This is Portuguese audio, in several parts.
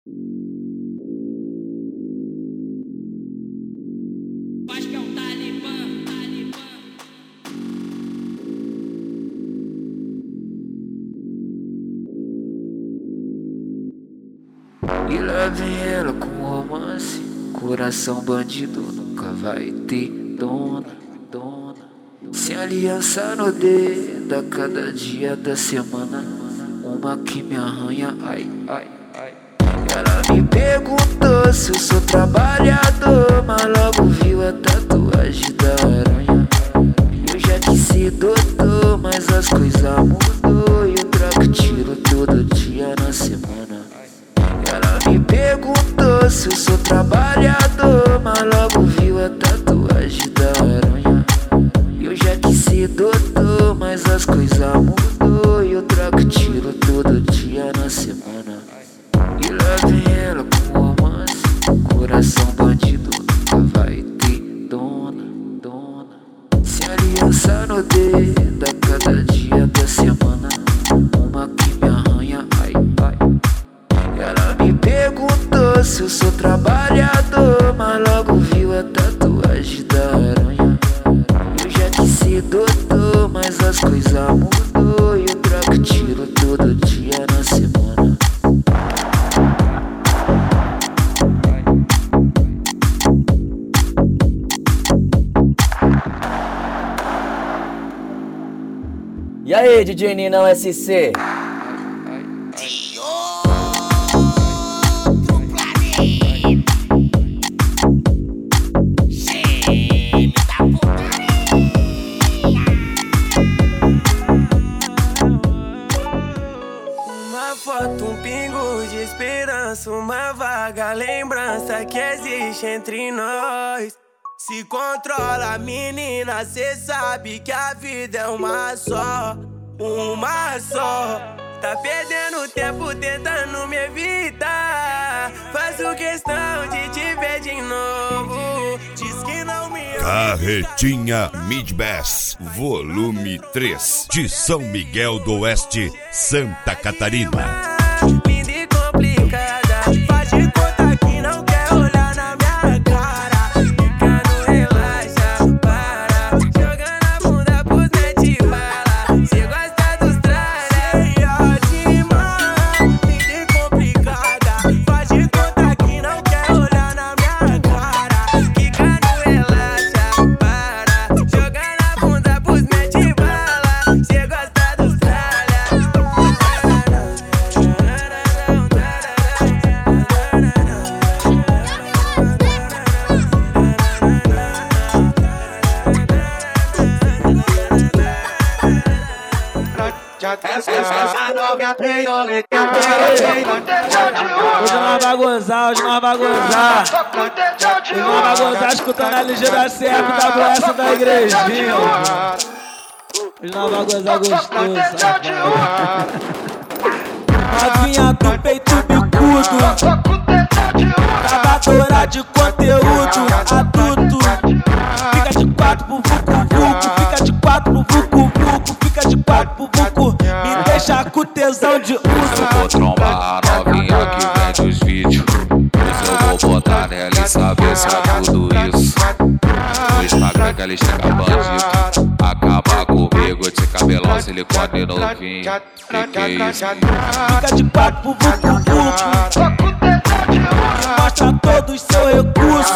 Acho que é um talibã. E lá vem ela com romance. Coração bandido nunca vai ter dona. Sem aliança no dedo, a cada dia da semana uma que me arranha, ai. Ela me perguntou se eu sou trabalhador, mas logo viu a tatuagem da aranha. Eu já quis ser doutor, mas as coisas mudou e eu troco tiro todo dia na semana. Ela me perguntou se eu sou trabalhador, mas logo viu a tatuagem da aranha. Eu já quis ser doutor, mas as coisas mudou e eu troco tiro todo dia na semana. E lá vem ela com romance. Coração bandido nunca vai ter dona. Sem aliança no dedo, a cada dia da semana uma que me arranha, ai. Ela me perguntou se eu sou trabalhador, mas logo viu a tatuagem da aranha. Eu já quis ser doutor, mas as coisas mudou e eu troco tiro todo dia na semana. E aí, DJ Ninão SC? Uma foto, um pingo de esperança, uma vaga lembrança que existe entre nós. Se controla, menina, cê sabe que a vida é uma só. Tá perdendo tempo tentando me evitar. Faço questão de te ver de novo. Diz que não me ama. Carretinha Mid-Bass, volume 3, de São Miguel do Oeste, Santa Catarina. Linda e complicada, faz de conta que não quer olhar na minha cara. Fica no relaxa, para, jogando a bunda pros mete bala. Cê gosta dos tralha, ótima. Linda e complicada, faz de conta que não quer olhar na minha cara. Fica no relaxa, para, jogando a bunda pros mete bala. Cê gosta dos tralha. Hoje nós vai gozar, hoje nós vai gozar. Hoje nós vai gozar escutando a LG da CF da WS da igrejinha. Hoje nós vai gozar gostoso, safado. Novinha do peito bicudo, cavadora de conteúdo adulto. Fica de quatro pro vucu-vucu, fica de quatro pro vucu-vucu, fica de quatro pro vucu. Me deixa com tesão de uso. Eu vou trombar a novinha que vende os vídeos. Pois eu vou botar nela e saber se é tudo isso. No Instagram que ela chega bandido. Acaba comigo de cabelão, silicone novinho. Que é isso? Fica de quatro pro vucu-vucu. Mostra todos seu recurso.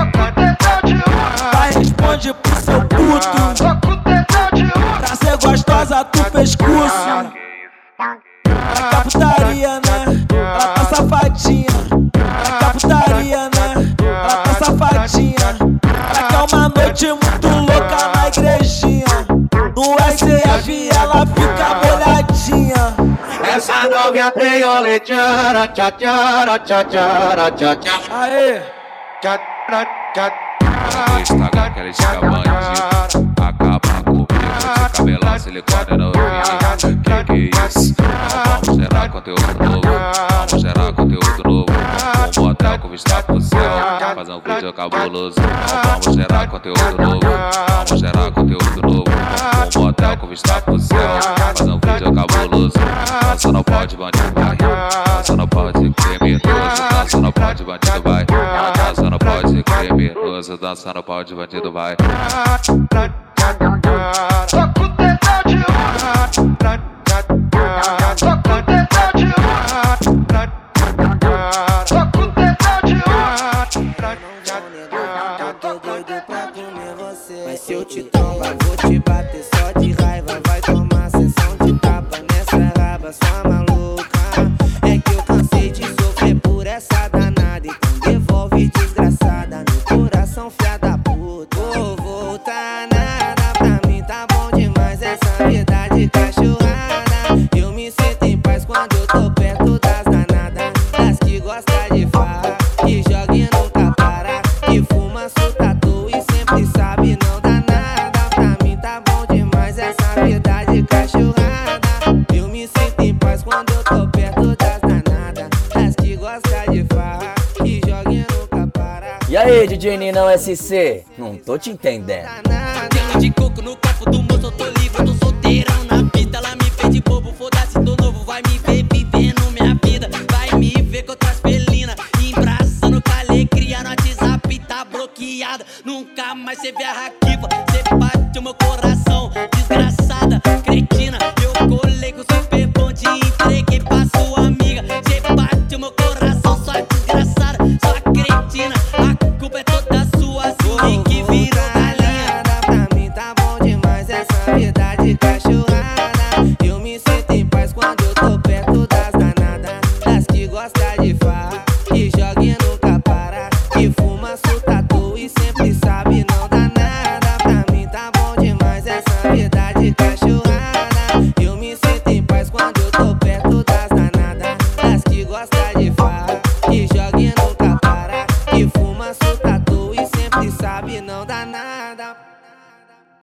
Vai, responde pro seu puto. Pra ser gostosa do pescoço. Pra putaria, né? Ela tá safadinha. Pra putaria, né? Ela tá safadinha. Ela quer uma noite muito louca na igrejinha. No SF ela fica molhadinha. Essa novinha tem oleteara, tchá tchá tchá tchá tchá. Aê! Tchá tchá. No Instagram que ela chega bandido. Acaba comigo de cabelão, silicone novinho. Que é isso? Vamos gerar conteúdo novo. Vamos gerar conteúdo novo. Um motel com vista pro céu. Fazer um vídeo cabuloso. Vamos gerar conteúdo novo. Vamos gerar conteúdo novo. Um motel com vista pro céu. Fazer um vídeo cabuloso. Dança no pau de bandido, dança no pau de criminoso. dança no pau de bandido, vai. Dança no pau de criminoso, dança no pau de bandido, vai. Só com tesão de um. Só com tesão de um. Só com tesão de um. Eu tô doido pra comer você. Mas se eu te tombar, vou te bater só de raiva. Vai tomar sessão de tapa nessa raba, sua maluca. É que eu cansei de sofrer por essa danada. Então devolve desgraçada no coração, fia da puta. Vou voltar nada, pra mim tá bom demais essa vida de cachorrada. Eu me sinto em paz quando eu tô perto das danadas, das que gosta de farra, que joga e nunca para, que fuma, solta à toa e sempre sabe não dá nada. Pra mim tá bom demais essa vida de cachorrada. Eu me sinto em paz quando eu tô perto das danadas, das que gosta de farra, que joga e nunca para. E aí, DJ Ninão SC? Não tô te entendendo. Gelo de coco no copo do moço, eu tô livre, eu tô solteirão na pista. Ela me fez de bobo, foda-se, tô novo. Vai me ver vivendo minha vida, vai me ver com outras felinas, embraçando com alegria. No WhatsApp tá bloqueada, nunca mais cê vê a Raquiva. Cê bate o meu coração, desgraçada, cretina. Eu colei com super bonde e entreguei pra sua amiga. Cê bate o meu coração, sua desgraçada, sua cretina. A culpa é toda sua, assim que virou galinha. Pra mim tá bom demais essa vida de cachorrada. Eu me sinto em paz quando eu tô perto das danadas, das que gosta de farra, que joga e nunca para, que fuma, solta à toa e sempre sabe não dá nada. Pra mim tá bom demais essa vida de cachorrada. Eu me sinto em paz quando eu tô perto das danadas, das que gosta de farra, que joga e nunca para, que fuma, solta à toa e sempre sabe não dá nada.